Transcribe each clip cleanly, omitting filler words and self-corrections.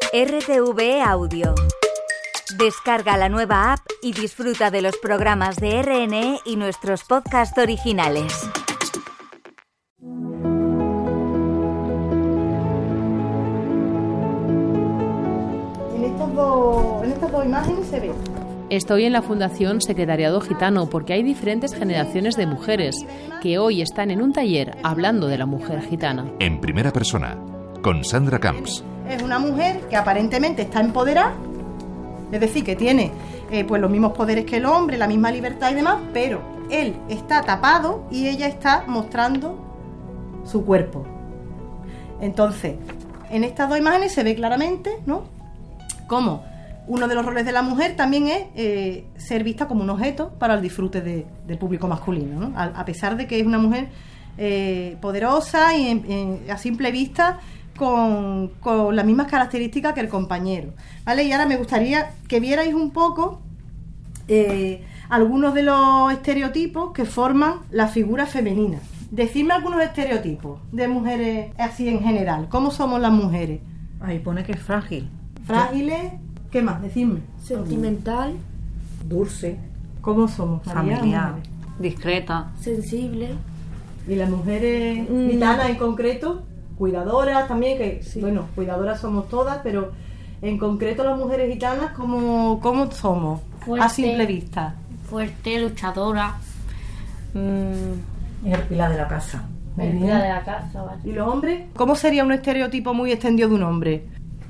RTV Audio. Descarga la nueva app y disfruta de los programas de RNE y nuestros podcasts originales. En estas dos imágenes se ve. Estoy en la Fundación Secretariado Gitano porque hay diferentes generaciones de mujeres que hoy están en un taller hablando de la mujer gitana. En primera persona, con Sandra Camps. Es una mujer que aparentemente está empoderada, es decir, que tiene pues los mismos poderes que el hombre, la misma libertad y demás, pero él está tapado y ella está mostrando su cuerpo. Entonces, en estas dos imágenes se ve claramente, ¿no?, cómo uno de los roles de la mujer también es ser vista como un objeto para el disfrute del público masculino, ¿no? A pesar de que es una mujer poderosa y a simple vista con las mismas características que el compañero, ¿vale? Y ahora me gustaría que vierais un poco algunos de los estereotipos que forman la figura femenina. Decidme algunos estereotipos de mujeres así en general. ¿Cómo somos las mujeres? Ahí pone que es frágil. Frágiles. ¿Qué más? Decidme. Sentimental. Dulce. ¿Cómo somos, María? Familiar. Discreta. Sensible. Y las mujeres gitanas en concreto, cuidadoras también, que Sí. bueno, cuidadoras somos todas, pero en concreto las mujeres gitanas, ¿cómo somos? Fuerte. A simple vista. Fuerte, luchadora. Es el pilar de la casa. Muy El bien. día de la casa, ¿vale? ¿Y los hombres? ¿Cómo sería un estereotipo muy extendido de un hombre?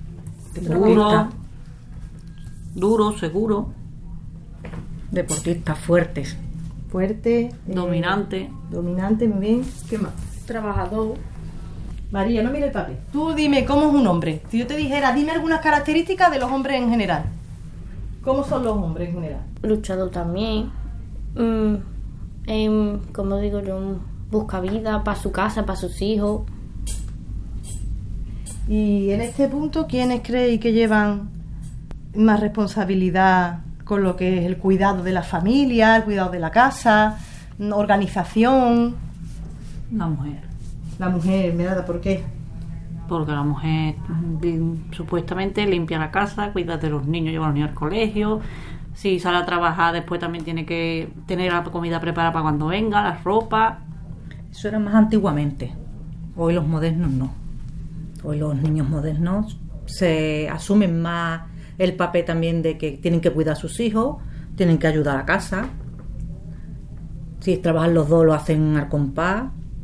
Duro, seguro. Deportistas fuertes. Fuerte. Dominante. Dominante, muy bien. ¿Qué más? Trabajador. María, no mire el papel. Tú dime, ¿cómo es un hombre? Si yo te dijera, dime algunas características de los hombres en general. ¿Cómo son los hombres en general? Luchador también. Como digo yo, busca vida para su casa, para sus hijos. Y en este punto, ¿quiénes creéis que llevan más responsabilidad con lo que es el cuidado de la familia, el cuidado de la casa, organización? La mujer. La mujer, ¿verdad? ¿Por qué? Porque la mujer supuestamente limpia la casa, cuida de los niños, lleva a los niños al colegio. Si sale a trabajar, después también tiene que tener la comida preparada para cuando venga, la ropa. Eso era más antiguamente. Hoy los modernos no. Hoy los niños modernos se asumen más el papel también de que tienen que cuidar a sus hijos, tienen que ayudar a la casa. Si trabajan los dos, lo hacen al compás.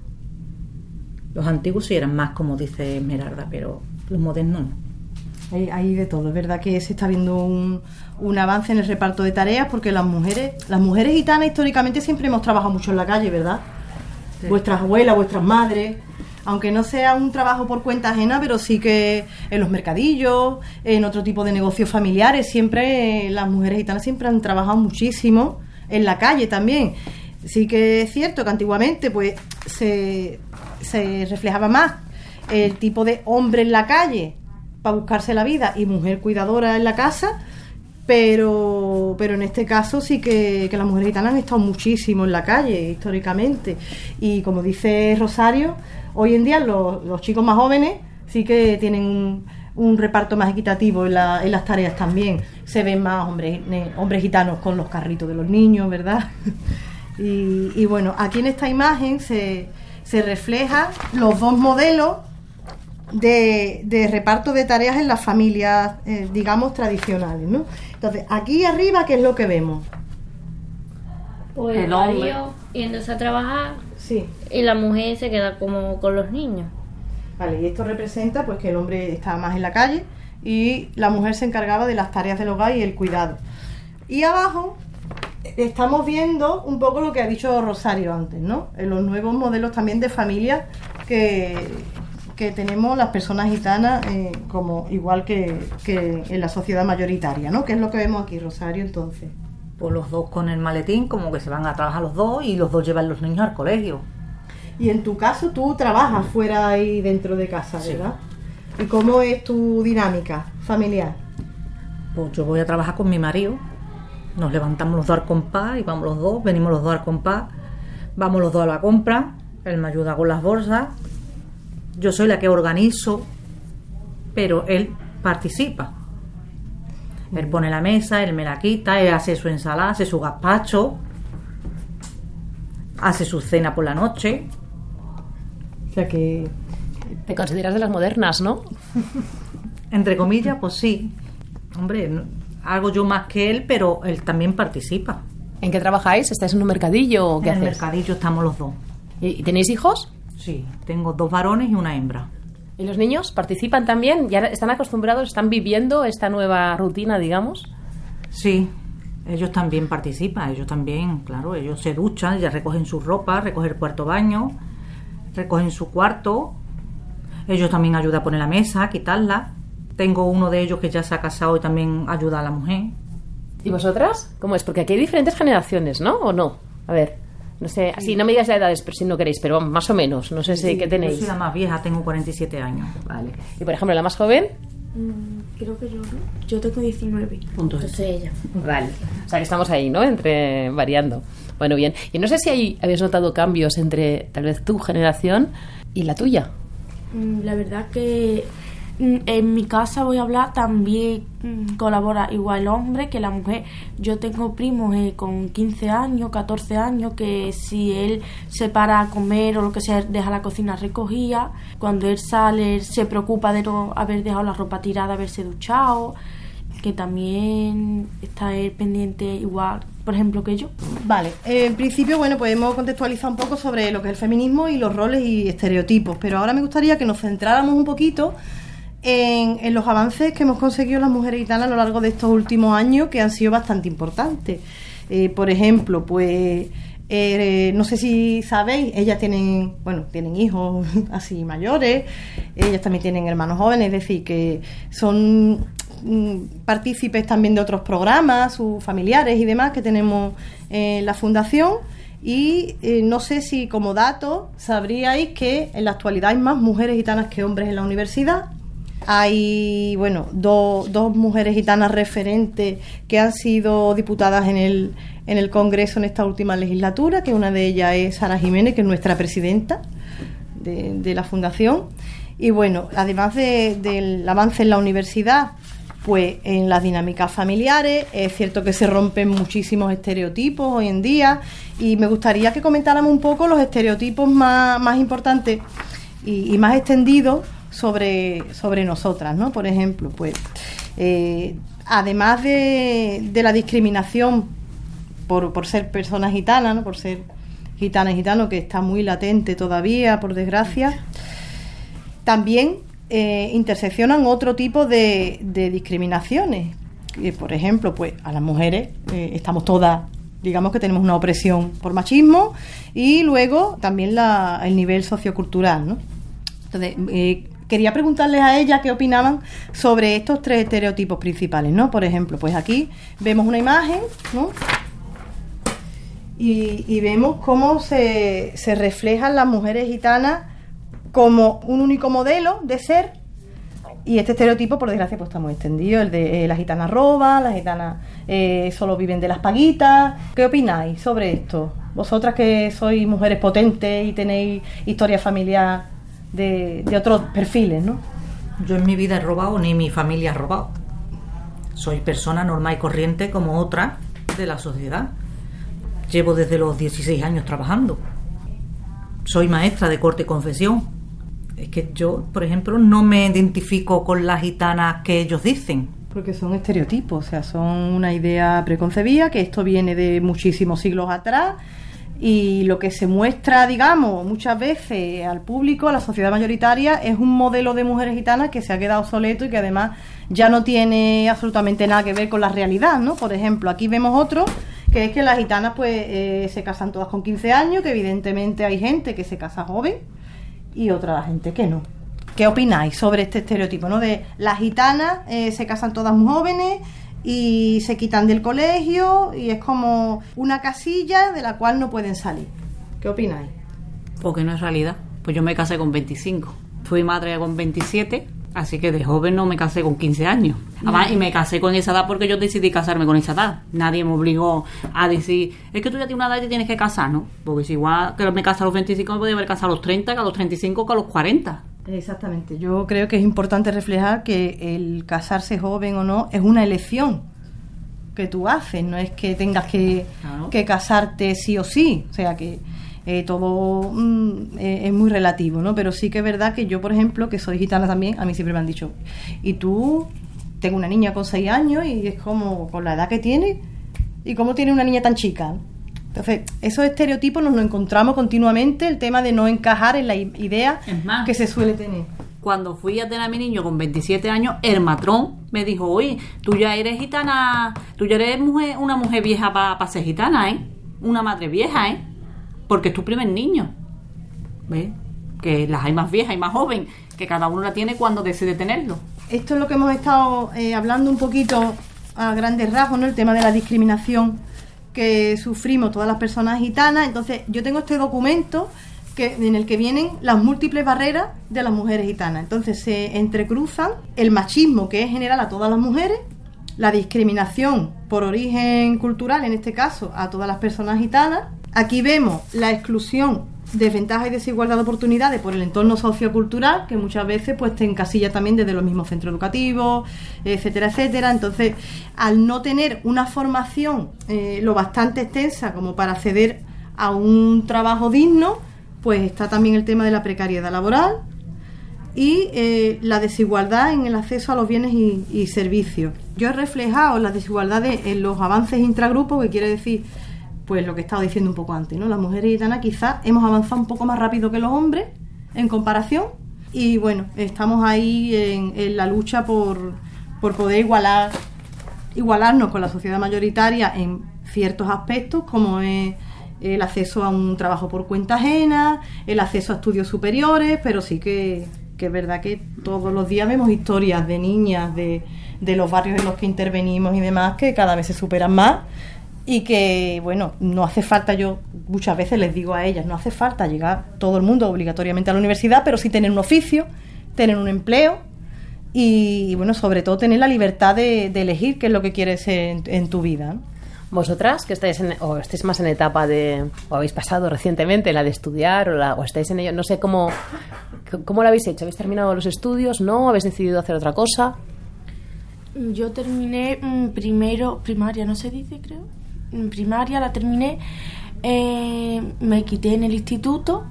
Los antiguos sí eran más, como dice Esmeralda, pero los modernos no. Hay de todo, es verdad que se está viendo un avance en el reparto de tareas, porque las mujeres gitanas históricamente siempre hemos trabajado mucho en la calle, ¿verdad? Sí. Vuestras abuelas, vuestras madres, aunque no sea un trabajo por cuenta ajena, pero sí que en los mercadillos, en otro tipo de negocios familiares, siempre las mujeres gitanas siempre han trabajado muchísimo en la calle también. Sí que es cierto que antiguamente pues se reflejaba más el tipo de hombre en la calle para buscarse la vida y mujer cuidadora en la casa, pero en este caso sí que las mujeres gitanas han estado muchísimo en la calle históricamente, y como dice Rosario, hoy en día los chicos más jóvenes sí que tienen un reparto más equitativo en las tareas también. Se ven más hombres gitanos con los carritos de los niños, ¿verdad? Y bueno, aquí en esta imagen se reflejan los dos modelos de reparto de tareas en las familias, digamos, tradicionales, ¿no? Entonces, aquí arriba, ¿qué es lo que vemos? Pues el hombre yéndose a trabajar. Sí. Y la mujer se queda como con los niños. Vale, y esto representa pues que el hombre estaba más en la calle y la mujer se encargaba de las tareas del hogar y el cuidado. Y abajo estamos viendo un poco lo que ha dicho Rosario antes, ¿no? En los nuevos modelos también de familia que tenemos las personas gitanas, como igual que en la sociedad mayoritaria, ¿no? ¿Qué es lo que vemos aquí, Rosario, entonces? Pues los dos con el maletín, como que se van a trabajar los dos y los dos llevan los niños al colegio. Y en tu caso tú trabajas fuera y dentro de casa, ¿verdad? Sí. ¿Y cómo es tu dinámica familiar? Pues yo voy a trabajar con mi marido. Nos levantamos los dos al compás y vamos los dos, venimos los dos al compás, vamos los dos a la compra, él me ayuda con las bolsas, yo soy la que organizo, pero él participa. Él pone la mesa, él me la quita, él hace su ensalada, hace su gazpacho, hace su cena por la noche. O sea que... Te consideras de las modernas, ¿no? Entre comillas, pues sí. Hombre, hago yo más que él, pero él también participa. ¿En qué trabajáis? ¿Estáis en un mercadillo o qué En el hacéis? mercadillo estamos los dos. ¿Y tenéis hijos? Sí, tengo 2 varones y una hembra. ¿Y los niños participan también? ¿Ya están acostumbrados, están viviendo esta nueva rutina, digamos? Sí, ellos también participan, ellos también, claro, ellos se duchan, ya recogen su ropa, recogen el cuarto baño, recogen su cuarto, ellos también ayudan a poner la mesa, a quitarla. Tengo uno de ellos que ya se ha casado y también ayuda a la mujer. ¿Y vosotras? ¿Cómo es? Porque aquí hay diferentes generaciones, ¿no? ¿O no? A ver, no sé, así no me digas las edades, pero si no queréis, pero más o menos, no sé si qué tenéis. Yo soy la más vieja, tengo 47 años. Vale. Y por ejemplo, la más joven, Creo que yo no. Yo tengo 19. Entonces ella. vale. O sea que estamos ahí, ¿no? Entre variando. Bueno, bien. Y no sé si habéis notado cambios entre tal vez tu generación y la tuya. La verdad que en mi casa, voy a hablar, también colabora igual el hombre que la mujer. Yo tengo primos con 15 años, 14 años, que si él se para a comer o lo que sea, deja la cocina recogida. Cuando él sale, él se preocupa de no haber dejado la ropa tirada, haberse duchado, que también está él pendiente igual, por ejemplo, que yo. Vale, en principio, bueno, podemos contextualizar un poco sobre lo que es el feminismo y los roles y estereotipos, pero ahora me gustaría que nos centráramos un poquito en los avances que hemos conseguido las mujeres gitanas a lo largo de estos últimos años, que han sido bastante importantes. Por ejemplo, pues no sé si sabéis, ellas tienen hijos así mayores, ellas también tienen hermanos jóvenes, es decir, que son partícipes también de otros programas, sus familiares y demás que tenemos en la fundación. Y no sé si como dato sabríais que en la actualidad hay más mujeres gitanas que hombres en la universidad. Hay, bueno, dos mujeres gitanas referentes que han sido diputadas en el Congreso en esta última legislatura, que una de ellas es Sara Jiménez, que es nuestra presidenta de la Fundación. Y bueno, además del avance en la universidad, pues en las dinámicas familiares, es cierto que se rompen muchísimos estereotipos hoy en día, y me gustaría que comentáramos un poco los estereotipos más importantes y más extendidos sobre nosotras, ¿no? Por ejemplo, pues además de la discriminación por ser personas gitanas, ¿no? Por ser gitana y gitano, que está muy latente todavía, por desgracia, también interseccionan otro tipo de discriminaciones. Por ejemplo, pues a las mujeres estamos todas, digamos que tenemos una opresión por machismo, y luego también el nivel sociocultural, ¿no? Entonces, quería preguntarles a ellas qué opinaban sobre estos 3 estereotipos principales, ¿no? Por ejemplo, pues aquí vemos una imagen, ¿no? Y vemos cómo se reflejan las mujeres gitanas como un único modelo de ser, y este estereotipo, por desgracia, pues está muy extendido, el de las gitanas roban, las gitanas solo viven de las paguitas. ¿Qué opináis sobre esto? Vosotras que sois mujeres potentes y tenéis historia familiar de otros perfiles, ¿no? Yo en mi vida he robado, ni mi familia ha robado. Soy persona normal y corriente como otra de la sociedad. Llevo desde los 16 años trabajando. Soy maestra de corte y confesión. Es que yo, por ejemplo, no me identifico con las gitanas que ellos dicen. Porque son estereotipos, o sea, son una idea preconcebida, que esto viene de muchísimos siglos atrás, y lo que se muestra, digamos, muchas veces al público, a la sociedad mayoritaria, es un modelo de mujeres gitanas que se ha quedado obsoleto y que además ya no tiene absolutamente nada que ver con la realidad, ¿no? Por ejemplo, aquí vemos otro, que es que las gitanas pues se casan todas con 15 años, que evidentemente hay gente que se casa joven y otra gente que no. ¿Qué opináis sobre este estereotipo, ¿no? De las gitanas se casan todas muy jóvenes y se quitan del colegio y es como una casilla de la cual no pueden salir. ¿Qué opináis? Porque no es realidad. Pues yo me casé con 25. Fui madre con 27, así que de joven no me casé con 15 años. Además, y me casé con esa edad porque yo decidí casarme con esa edad. Nadie me obligó a decir, es que tú ya tienes una edad y te tienes que casar, ¿no? Porque si igual que me casé a los 25 me podía haber casado a los 30, que a los 35, que a los 40. Exactamente. Yo creo que es importante reflejar que el casarse joven o no es una elección que tú haces, no es que tengas que casarte sí o sí, o sea que todo es muy relativo, ¿no? Pero sí que es verdad que yo, por ejemplo, que soy gitana también, a mí siempre me han dicho, y tú, tengo una niña con 6 años y es como con la edad que tiene, y cómo tiene una niña tan chica. Entonces, esos estereotipos nos los encontramos continuamente, el tema de no encajar en la idea que se suele tener. Cuando fui a tener a mi niño con 27 años, el matrón me dijo, oye, tú ya eres gitana, tú ya eres una mujer vieja para ser gitana, ¿eh? Una madre vieja, ¿eh? Porque es tu primer niño. ¿Ves? Que las hay más viejas y más joven, que cada uno la tiene cuando decide tenerlo. Esto es lo que hemos estado hablando un poquito a grandes rasgos, ¿no? El tema de la discriminación que sufrimos todas las personas gitanas. Entonces, yo tengo este documento en el que vienen las múltiples barreras de las mujeres gitanas. Entonces, se entrecruzan el machismo, que es general a todas las mujeres, la discriminación por origen cultural, en este caso, a todas las personas gitanas. Aquí vemos la exclusión, desventaja y desigualdad de oportunidades por el entorno sociocultural, que muchas veces pues te encasilla también desde los mismos centros educativos, etcétera, etcétera. Entonces, al no tener una formación lo bastante extensa como para acceder a un trabajo digno, pues está también el tema de la precariedad laboral y la desigualdad en el acceso a los bienes y servicios. Yo he reflejado las desigualdades en los avances intragrupos, que quiere decir pues lo que he estado diciendo un poco antes, ¿no? Las mujeres gitanas quizás hemos avanzado un poco más rápido que los hombres en comparación y bueno, estamos ahí en la lucha por poder igualarnos con la sociedad mayoritaria en ciertos aspectos, como es el acceso a un trabajo por cuenta ajena, el acceso a estudios superiores, pero sí que es verdad que todos los días vemos historias de niñas de los barrios en los que intervenimos y demás que cada vez se superan más. Y que, bueno, no hace falta, yo muchas veces les digo a ellas, no hace falta llegar todo el mundo obligatoriamente a la universidad, pero sí tener un oficio, tener un empleo y bueno, sobre todo tener la libertad de elegir qué es lo que quieres en tu vida, ¿no? Vosotras, que estáis estáis más en etapa de, o habéis pasado recientemente la de estudiar, o estáis en ello, no sé cómo lo habéis hecho. ¿Habéis terminado los estudios? ¿No? ¿Habéis decidido hacer otra cosa? Yo terminé primaria, no se dice, creo. En primaria la terminé, me quité en el instituto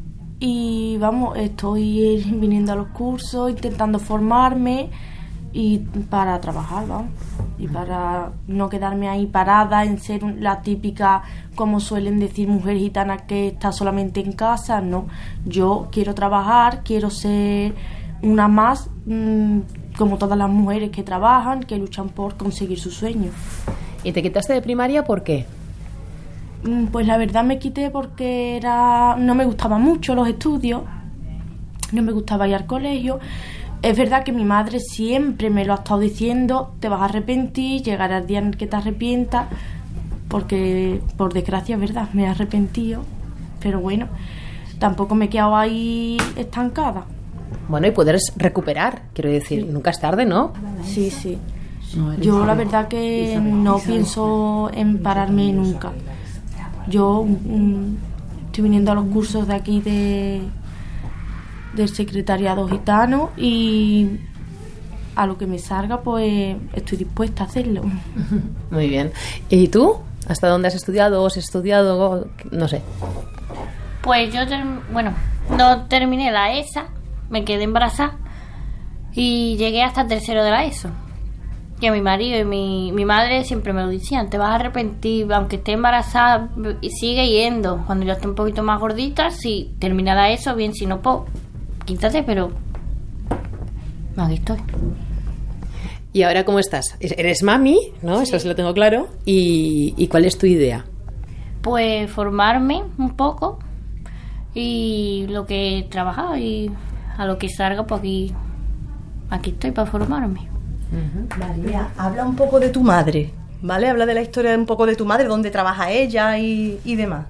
y vamos, estoy viniendo a los cursos, intentando formarme y para trabajar, vamos, y para no quedarme ahí parada en ser la típica, como suelen decir, mujer gitana que está solamente en casa. No, yo quiero trabajar, quiero ser una más, como todas las mujeres que trabajan, que luchan por conseguir sus sueños. ¿Y te quitaste de primaria por qué? Pues la verdad me quité porque no me gustaban mucho los estudios, no me gustaba ir al colegio. Es verdad que mi madre siempre me lo ha estado diciendo, te vas a arrepentir, llegará el día en que te arrepientas, porque por desgracia es verdad, me he arrepentido, pero bueno, tampoco me he quedado ahí estancada. Bueno, y puedes recuperar, quiero decir, sí. Nunca es tarde, ¿no? Sí. Yo la verdad que no pienso en pararme nunca. Yo estoy viniendo a los cursos de aquí del secretariado gitano y a lo que me salga pues estoy dispuesta a hacerlo. Muy bien. ¿Y tú? ¿Hasta dónde has estudiado? ¿Has estudiado? No sé. Pues yo, no terminé la ESA, me quedé embarazada y llegué hasta el tercero de la ESO. Que mi marido y mi madre siempre me lo decían, te vas a arrepentir, aunque esté embarazada, y sigue yendo. Cuando yo esté un poquito más gordita, si terminará eso, bien, si no, pues quítate, pero aquí estoy. ¿Y ahora cómo estás? Eres mami, ¿no? Sí. Eso sí lo tengo claro. ¿Y cuál es tu idea? Pues formarme un poco y lo que he trabajado y a lo que salga, pues aquí estoy para formarme. María, habla un poco de tu madre, ¿vale? Habla de la historia un poco de tu madre, dónde trabaja ella y demás.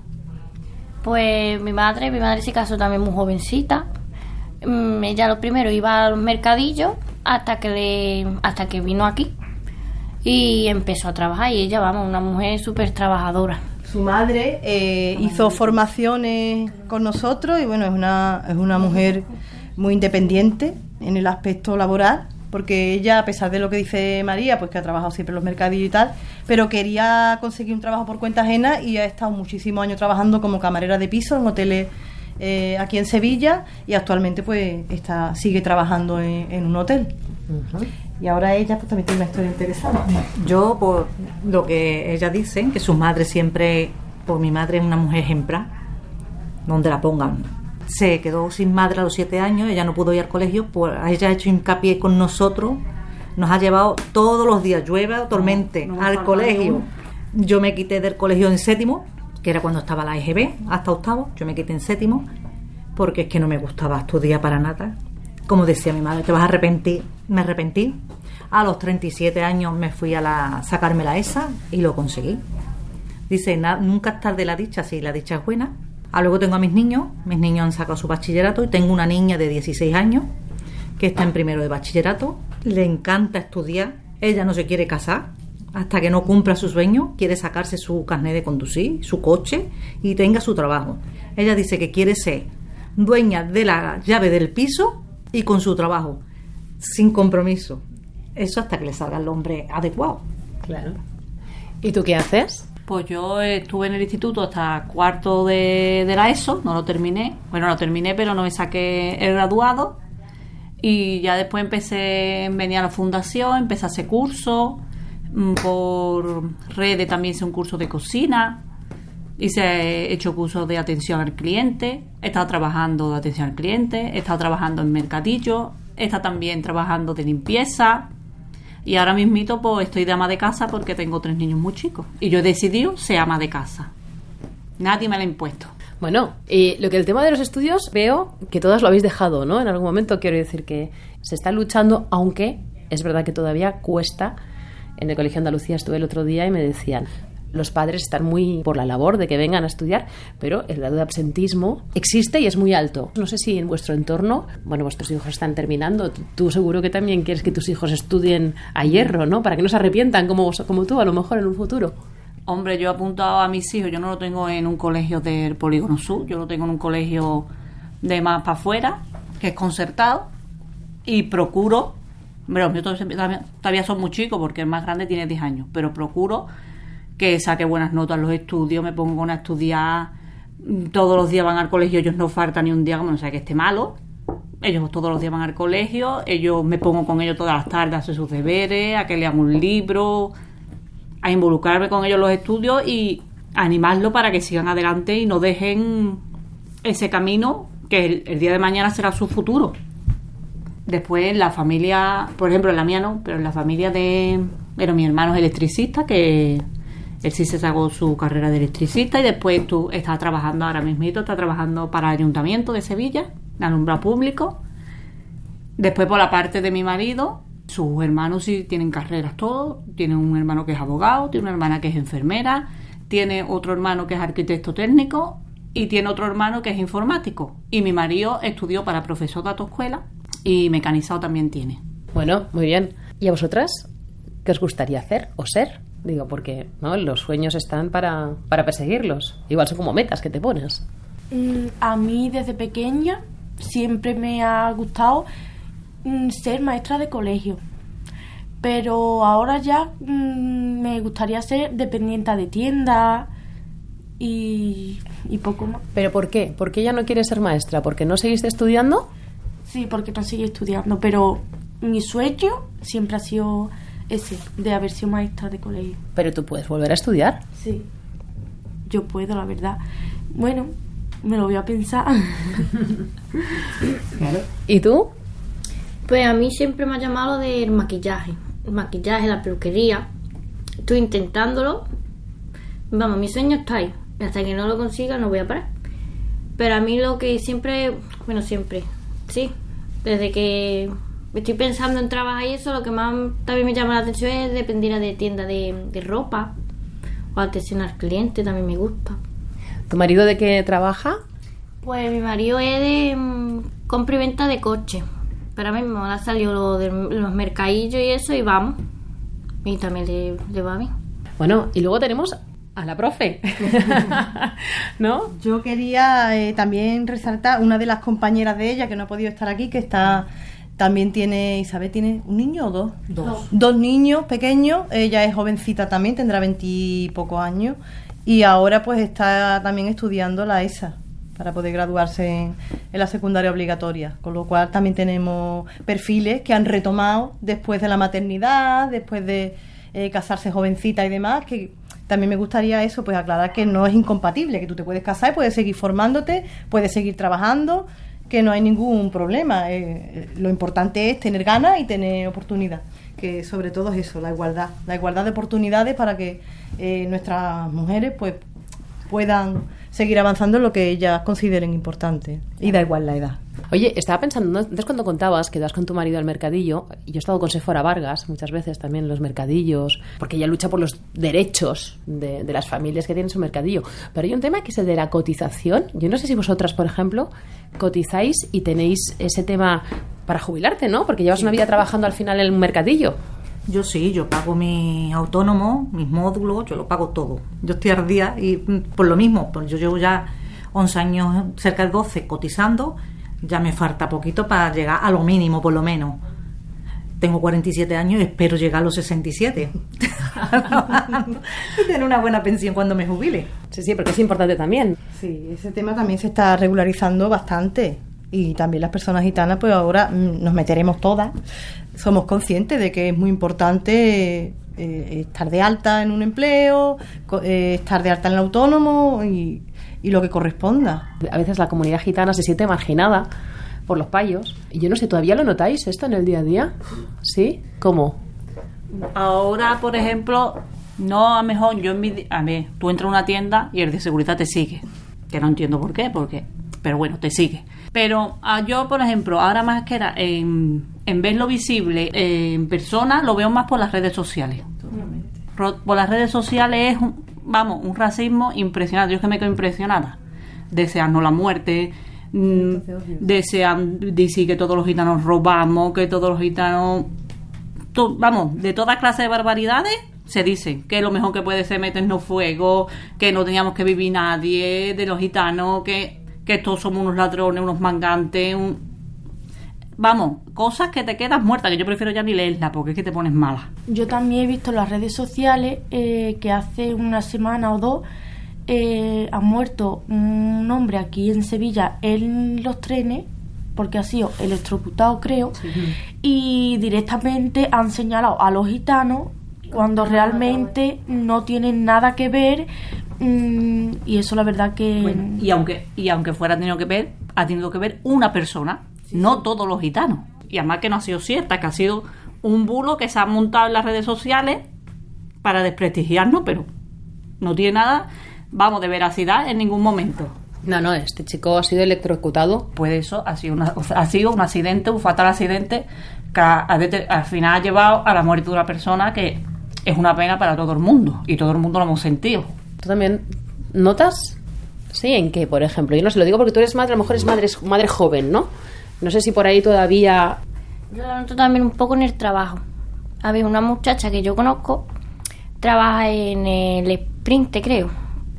Pues mi madre se casó también muy jovencita. Ella lo primero iba al mercadillo hasta que vino aquí y empezó a trabajar, y ella, vamos, una mujer súper trabajadora. Su madre hizo formaciones con nosotros y bueno, es una mujer muy independiente en el aspecto laboral, porque ella, a pesar de lo que dice María, pues que ha trabajado siempre en los mercadillos y tal, pero quería conseguir un trabajo por cuenta ajena y ha estado muchísimos años trabajando como camarera de piso en hoteles aquí en Sevilla, y actualmente pues sigue trabajando en un hotel. Uh-huh. Y ahora ella pues también tiene una historia interesante. Yo, por lo que ella dice, que su madre siempre, pues mi madre es una mujer ejemplar, donde la pongan. Se quedó sin madre a los 7 años, ella no pudo ir al colegio, pues ella ha hecho hincapié con nosotros, nos ha llevado todos los días, llueva o tormente, al colegio. Yo me quité del colegio en 7º, que era cuando estaba la EGB, hasta 8º, yo me quité en 7º, porque es que no me gustaba estudiar para nada. Como decía mi madre, te vas a arrepentir. Me arrepentí. A los 37 años me fui a sacarme la ESA y lo conseguí. Dice, nunca es tarde la dicha, si la dicha es buena. Luego tengo a mis niños han sacado su bachillerato y tengo una niña de 16 años que está en primero de bachillerato, le encanta estudiar, ella no se quiere casar hasta que no cumpla sus sueños, quiere sacarse su carnet de conducir, su coche y tenga su trabajo. Ella dice que quiere ser dueña de la llave del piso y con su trabajo, sin compromiso. Eso hasta que le salga el hombre adecuado. Claro. ¿Y tú qué haces? Pues yo estuve en el instituto hasta 4º de la ESO, no lo terminé. Bueno, lo terminé, pero no me saqué el graduado. Y ya después venía a la fundación, empecé a hacer cursos. Por redes también hice un curso de cocina. He hecho cursos de atención al cliente. He estado trabajando de atención al cliente. He estado trabajando en mercadillo. He estado también trabajando de limpieza. Y ahora mismito pues estoy de ama de casa porque tengo 3 niños muy chicos. Y yo he decidido ser ama de casa. Nadie me lo ha impuesto. Bueno, y lo que el tema de los estudios, veo que todas lo habéis dejado, ¿no? En algún momento quiero decir que se está luchando, aunque es verdad que todavía cuesta. En el Colegio Andalucía estuve el otro día y me decían, los padres están muy por la labor de que vengan a estudiar, pero el grado de absentismo existe y es muy alto. No sé si en vuestro entorno, bueno, vuestros hijos están terminando, tú seguro que también quieres que tus hijos estudien a hierro, ¿no? Para que no se arrepientan como tú, a lo mejor en un futuro. Hombre, yo he apuntado a mis hijos, yo no lo tengo en un colegio del Polígono Sur, yo lo tengo en un colegio de más para afuera, que es concertado, y procuro, bueno, los míos todavía son muy chicos porque el más grande tiene 10 años, pero procuro que saque buenas notas en los estudios, me pongo a estudiar, todos los días van al colegio, ellos no faltan ni un día, como no sea que esté malo, ellos todos los días van al colegio, me pongo con ellos todas las tardes a hacer sus deberes, a que lean un libro, a involucrarme con ellos en los estudios y animarlos para que sigan adelante y no dejen ese camino que el día de mañana será su futuro. Después la familia, por ejemplo en la mía no, pero en la familia pero mi hermano es electricista, que él sí se sacó su carrera de electricista y después está trabajando para el Ayuntamiento de Sevilla, en alumbrado público. Después por la parte de mi marido, sus hermanos sí tienen carreras todos. Tiene un hermano que es abogado, tiene una hermana que es enfermera, tiene otro hermano que es arquitecto técnico y tiene otro hermano que es informático. Y mi marido estudió para profesor de autoescuela y mecanizado también tiene. Bueno, muy bien. ¿Y a vosotras qué os gustaría hacer o ser? Digo, porque ¿no? Los sueños están para perseguirlos. Igual son como metas que te pones. A mí desde pequeña siempre me ha gustado ser maestra de colegio. Pero ahora ya me gustaría ser dependiente de tienda y poco más. ¿Pero por qué? ¿Por qué ya no quieres ser maestra? ¿Porque no seguiste estudiando? Sí, porque no seguí estudiando. Pero mi sueño siempre ha sido ese, de haber sido maestra de colegio. ¿Pero tú puedes volver a estudiar? Sí, yo puedo, la verdad. Bueno, me lo voy a pensar. Claro. ¿Y tú? Pues a mí siempre me ha llamado del maquillaje. El maquillaje, la peluquería. Estoy intentándolo. Vamos, mi sueño está ahí. Hasta que no lo consiga no voy a parar. Pero a mí lo que siempre, sí, desde que estoy pensando en trabajar y eso, lo que más también me llama la atención es depender de tienda de ropa o atención al cliente, también me gusta. ¿Tu marido de qué trabaja? Pues mi marido es de compra y venta de coches. Pero a mí me ha salido de los mercadillos y eso y vamos. Y también le va bien. Bueno, y luego tenemos a la profe, ¿no? Yo quería también resaltar una de las compañeras de ella que no ha podido estar aquí, que está también tiene, Isabel tiene un niño o dos. Dos niños pequeños. Ella es jovencita también, tendrá 20 y pocos años, y ahora pues está también estudiando la ESA para poder graduarse en la secundaria obligatoria, con lo cual también tenemos perfiles que han retomado después de la maternidad, después de casarse jovencita y demás, que también me gustaría eso, pues aclarar que no es incompatible, que tú te puedes casar y puedes seguir formándote, puedes seguir trabajando, que no hay ningún problema. Lo importante es tener ganas y tener oportunidad, que sobre todo es eso, la igualdad de oportunidades para que nuestras mujeres pues puedan seguir avanzando en lo que ellas consideren importante, y da igual la edad. Oye, estaba pensando, antes cuando contabas que vas con tu marido al mercadillo, y yo he estado con Sephora Vargas muchas veces también en los mercadillos, porque ella lucha por los derechos de las familias que tienen su mercadillo, pero hay un tema que es el de la cotización. Yo no sé si vosotras, por ejemplo, cotizáis y tenéis ese tema para jubilarte, ¿no? Porque llevas una vida trabajando al final en un mercadillo. Yo sí, yo pago mis autónomos, mis módulos, yo lo pago todo. Yo estoy al día y por lo mismo, pues yo llevo ya 11 años, cerca de 12, cotizando, ya me falta poquito para llegar a lo mínimo, por lo menos. Tengo 47 años y espero llegar a los 67. Y tener una buena pensión cuando me jubile. Sí, porque es importante también. Sí, ese tema también se está regularizando bastante. Y también las personas gitanas, pues ahora nos meteremos todas. Somos conscientes de que es muy importante estar de alta en un empleo, estar de alta en el autónomo y lo que corresponda. A veces la comunidad gitana se siente marginada por los payos. Y yo no sé, ¿todavía lo notáis esto en el día a día? ¿Sí? ¿Cómo? Ahora, por ejemplo, no, a lo mejor a ver, tú entras a una tienda y el de seguridad te sigue. Que no entiendo por qué, pero bueno, te sigue. Pero yo, por ejemplo, ahora más que era en verlo visible en persona, lo veo más por las redes sociales. Por las redes sociales es un racismo impresionante. Yo es que me quedo impresionada. Deseando la muerte, desean decir que todos los gitanos robamos, que todos los gitanos... de toda clase de barbaridades se dice que lo mejor que puede ser meternos fuego, que no teníamos que vivir nadie, de los gitanos, que todos somos unos ladrones, unos mangantes, cosas que te quedas muerta, que yo prefiero ya ni leerla porque es que te pones mala. Yo también he visto en las redes sociales que hace una semana o dos ha muerto un hombre aquí en Sevilla en los trenes porque ha sido electrocutado, creo, y directamente han señalado a los gitanos cuando realmente no tienen nada que ver. Y eso la verdad que... Bueno, y aunque fuera ha tenido que ver una persona, no todos los gitanos. Y además que no ha sido cierta, que ha sido un bulo que se ha montado en las redes sociales para desprestigiarnos, pero no tiene nada, de veracidad en ningún momento. No, este chico ha sido electrocutado. Pues eso ha sido un accidente, un fatal accidente que al final ha llevado a la muerte de una persona, que es una pena para todo el mundo, y todo el mundo lo hemos sentido. ¿Tú también notas? Sí, ¿en qué, por ejemplo? Yo no se lo digo porque tú eres madre, a lo mejor es madre joven, ¿no? No sé si por ahí todavía... Yo lo noto también un poco en el trabajo. A ver, una muchacha que yo conozco trabaja en el Sprint, creo.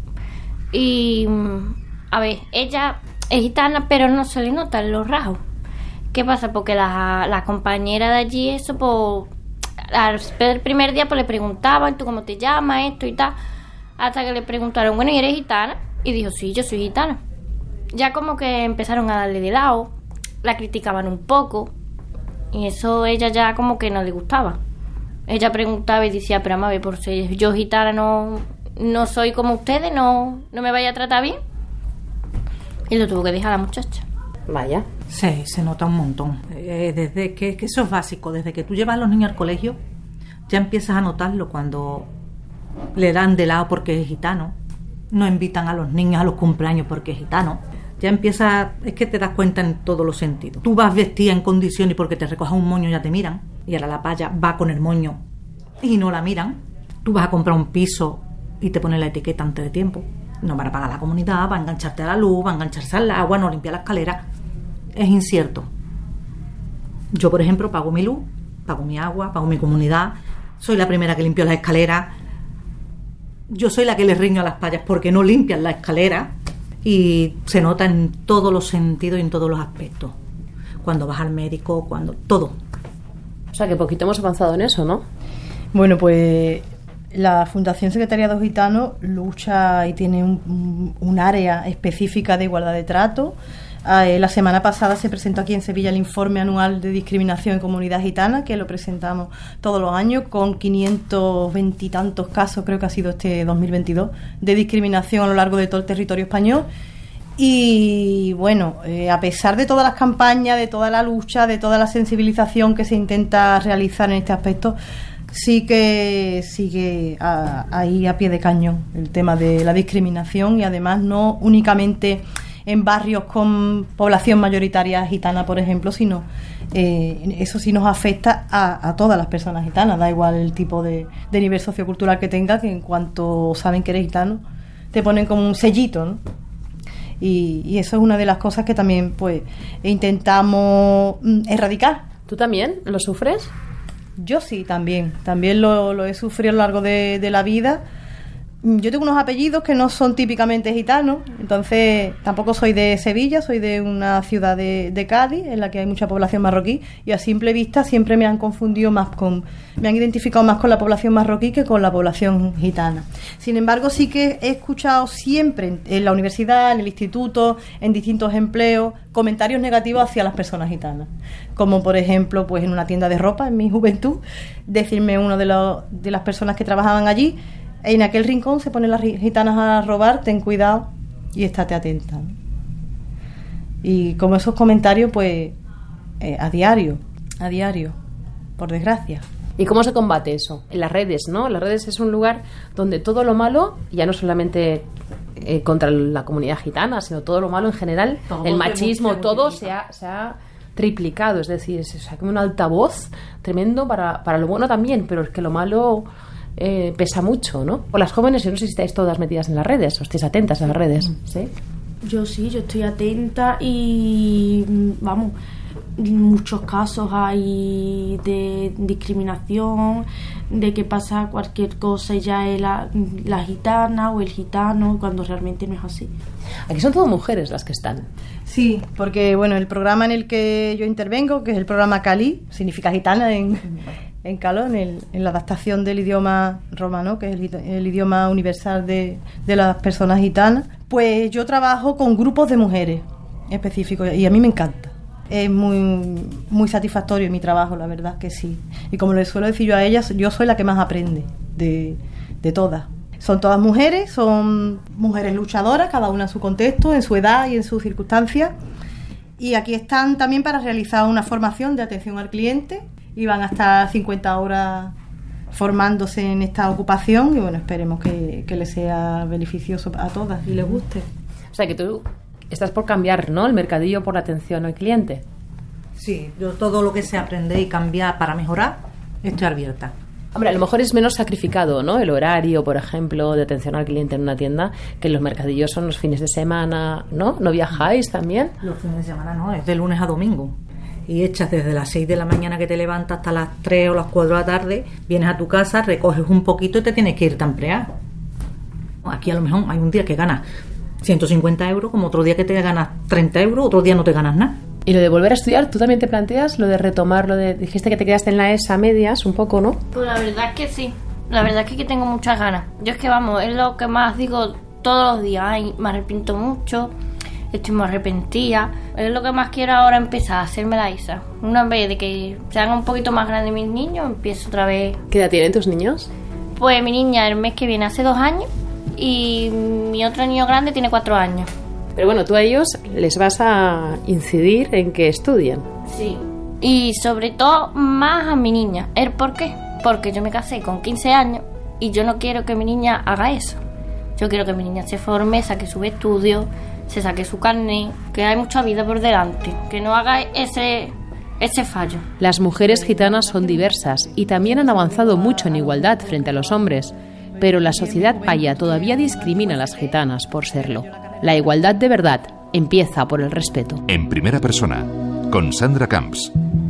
Y, a ver, ella es gitana, pero no se le notan los rasgos. ¿Qué pasa? Porque la compañera de allí, eso, pues, el primer día pues le preguntaban, ¿tú cómo te llamas? Esto y tal. Hasta que le preguntaron, bueno, ¿y eres gitana? Y dijo, sí, yo soy gitana. Ya como que empezaron a darle de lado, la criticaban un poco, y eso ella ya como que no le gustaba. Ella preguntaba y decía, pero mami, por si yo gitana no soy como ustedes, no me vaya a tratar bien. Y lo tuvo que dejar a la muchacha. Vaya. Sí, se nota un montón. Desde que eso es básico, desde que tú llevas a los niños al colegio, ya empiezas a notarlo cuando le dan de lado porque es gitano, no invitan a los niños a los cumpleaños porque es gitano. Ya empieza, es que te das cuenta en todos los sentidos. Tú vas vestida en condiciones y porque te recojas un moño ya te miran, y ahora la paya va con el moño y no la miran. Tú vas a comprar un piso y te ponen la etiqueta antes de tiempo. No van a pagar la comunidad, va a engancharte a la luz, va a engancharse al agua, no limpiar la escalera. Es incierto. Yo, por ejemplo, pago mi luz, pago mi agua, pago mi comunidad, soy la primera que limpio las escaleras. Yo soy la que les riño a las payas porque no limpian la escalera y se nota en todos los sentidos y en todos los aspectos. Cuando vas al médico, cuando... todo. O sea, que poquito hemos avanzado en eso, ¿no? Bueno, pues la Fundación Secretariado Gitano lucha y tiene un área específica de igualdad de trato. La semana pasada se presentó aquí en Sevilla el informe anual de discriminación en comunidad gitana, que lo presentamos todos los años, con 520 y tantos casos, creo que ha sido este 2022, de discriminación a lo largo de todo el territorio español. Y bueno, a pesar de todas las campañas, de toda la lucha, de toda la sensibilización que se intenta realizar en este aspecto, sí que sigue ahí a pie de cañón el tema de la discriminación, y además no únicamente en barrios con población mayoritaria gitana, por ejemplo, sino eso sí nos afecta a todas las personas gitanas, da igual el tipo de nivel sociocultural que tengas, que en cuanto saben que eres gitano te ponen como un sellito, ¿no? Y eso es una de las cosas que también pues intentamos erradicar. ¿Tú también lo sufres? Yo sí, también lo he sufrido a lo largo de la vida. Yo tengo unos apellidos que no son típicamente gitanos, entonces tampoco soy de Sevilla, soy de una ciudad de Cádiz, en la que hay mucha población marroquí, y a simple vista siempre me han confundido me han identificado más con la población marroquí que con la población gitana. Sin embargo, sí que he escuchado siempre en la universidad, en el instituto, en distintos empleos, comentarios negativos hacia las personas gitanas, como por ejemplo, pues en una tienda de ropa en mi juventud, decirme uno de las personas que trabajaban allí: en aquel rincón se ponen las gitanas a robar, ten cuidado y estate atenta, ¿no? Y como esos comentarios, pues a diario, por desgracia. ¿Y cómo se combate eso? En las redes, ¿no? Las redes es un lugar donde todo lo malo, ya no solamente contra la comunidad gitana, sino todo lo malo en general, todo, el machismo, todo se ha triplicado. Es decir, es como un altavoz tremendo para lo bueno también, pero es que lo malo pesa mucho, ¿no? O las jóvenes, yo no sé si estáis todas metidas en las redes o estáis atentas a las redes, ¿sí? Yo sí, yo estoy atenta y vamos, muchos casos hay de discriminación, de que pasa cualquier cosa y ya es la gitana o el gitano, cuando realmente no es así. Aquí son todas mujeres las que están. Sí, porque bueno, el programa en el que yo intervengo, que es el programa Cali, significa gitana en caló, en la adaptación del idioma romano, que es el idioma universal de las personas gitanas, pues yo trabajo con grupos de mujeres específicos y a mí me encanta. Es muy, muy satisfactorio mi trabajo, la verdad que sí. Y como les suelo decir yo a ellas, yo soy la que más aprende de todas. Son todas mujeres, son mujeres luchadoras, cada una en su contexto, en su edad y en sus circunstancias. Y aquí están también para realizar una formación de atención al cliente, y van a estar 50 horas formándose en esta ocupación, y bueno, esperemos que les sea beneficioso a todas y les guste. O sea, que tú estás por cambiar, ¿no?, el mercadillo por la atención al cliente. Sí, yo todo lo que sea aprender y cambiar para mejorar, estoy abierta. Hombre, a lo mejor es menos sacrificado, ¿no?, el horario, por ejemplo, de atención al cliente en una tienda, que los mercadillos son los fines de semana, ¿no? ¿No viajáis también? Los fines de semana no, es de lunes a domingo. Y echas desde las 6 de la mañana que te levantas hasta las 3 o las 4 de la tarde, vienes a tu casa, recoges un poquito y te tienes que ir a emplear. Aquí a lo mejor hay un día que ganas 150 euros, como otro día que te ganas 30 euros, otro día no te ganas nada. Y lo de volver a estudiar, ¿tú también te planteas lo de retomar, dijiste que te quedaste en la ESA medias un poco, ¿no? Pues la verdad es que sí, la verdad es que tengo muchas ganas. Yo es que vamos, es lo que más digo todos los días, ay, me arrepiento mucho, estoy muy arrepentida. Es lo que más quiero ahora, empezar a hacerme la ESA. Una vez de que se hagan un poquito más grandes mis niños, empiezo otra vez. ¿Qué edad tienen tus niños? Pues mi niña el mes que viene hace 2 años y mi otro niño grande tiene 4 años. Pero bueno, tú a ellos les vas a incidir en que estudien. Sí. Y sobre todo más a mi niña. ¿El por qué? Porque yo me casé con 15 años y yo no quiero que mi niña haga eso. Yo quiero que mi niña se forme, saque sus estudios, se saque su carnet, que hay mucha vida por delante, que no haga ese fallo. Las mujeres gitanas son diversas y también han avanzado mucho en igualdad frente a los hombres, pero la sociedad paya todavía discrimina a las gitanas por serlo. La igualdad de verdad empieza por el respeto. En primera persona, con Sandra Camps.